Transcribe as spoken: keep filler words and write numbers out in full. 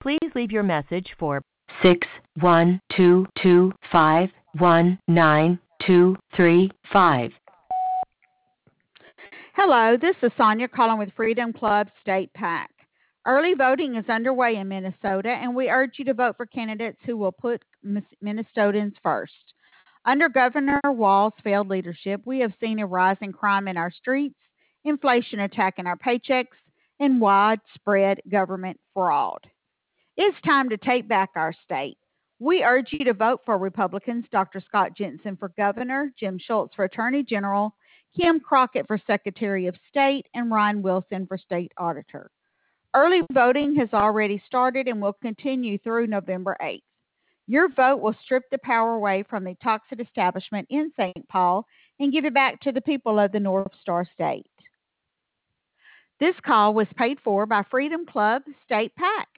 Please leave your message for six one two two five one nine two three five. Hello, this is Sonia calling with Freedom Club State PAC. Early voting is underway in Minnesota, and we urge you to vote for candidates who will put Minnesotans first. Under Governor Walz's failed leadership, we have seen a rise in crime in our streets, inflation attacking our paychecks, and widespread government fraud. It's time to take back our state. We urge you to vote for Republicans Doctor Scott Jensen for governor, Jim Schultz for attorney general, Kim Crockett for secretary of state, and Ryan Wilson for state auditor. Early voting has already started and will continue through November eighth. Your vote will strip the power away from the toxic establishment in Saint Paul and give it back to the people of the North Star State. This call was paid for by Freedom Club State PAC.